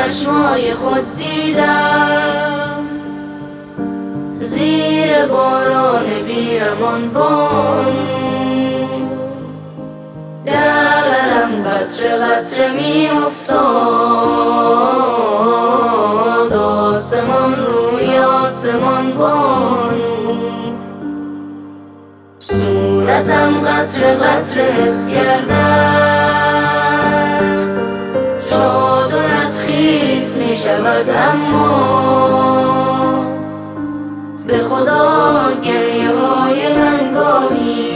چشمای خود دیدم، زیر باران بیرمان بانو درم قطره قطره می افتاد، آسمان روی آسمان بانو، صورتم قطره قطره حس کرده است، چادرت خیس می شود اما به خدا گریه های من گاهی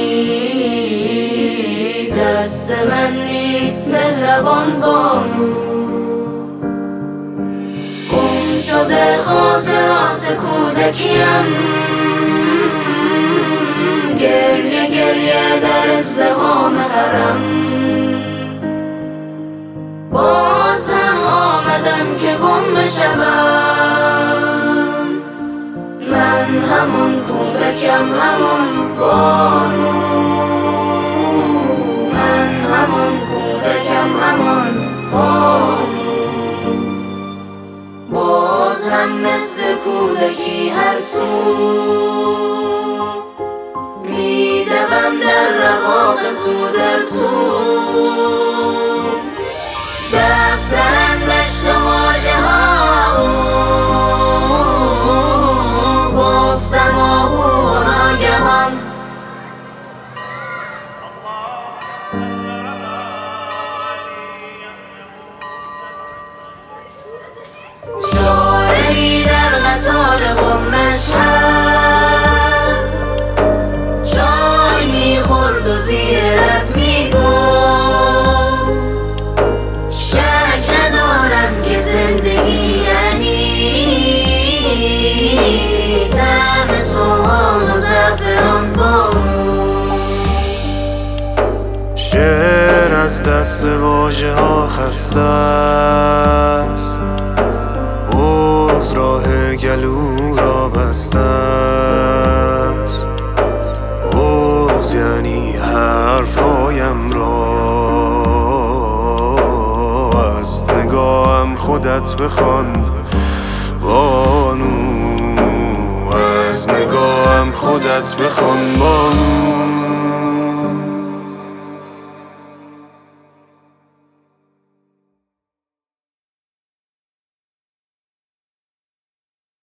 دست من نیست مهربان بانو، گم شده خاطرات کودکیم، گریه گریه در ازدحام حرم، باز هم آمدم که گم بشوم، من همون کودکم همون بانو، من همون کودکم همون بانو، باز هم مثل کودکی هر سو میدوم در رواق تو در تو، دفترم دشت و واژه ها گفتم آهو ناگهان، شاعری در قطار قم مشهد چای میخورد و زیر لب میگفت شک ندارم که زندگی یعنی طعم سوهان و زعفران بانو، شعر از دست واژه ها خسته است، بغض راه گلو را بسته است، بغض یعنی حرفایم را از نگاهم خودت بخوان بانو، از نگاهم خودت بخوان بانو.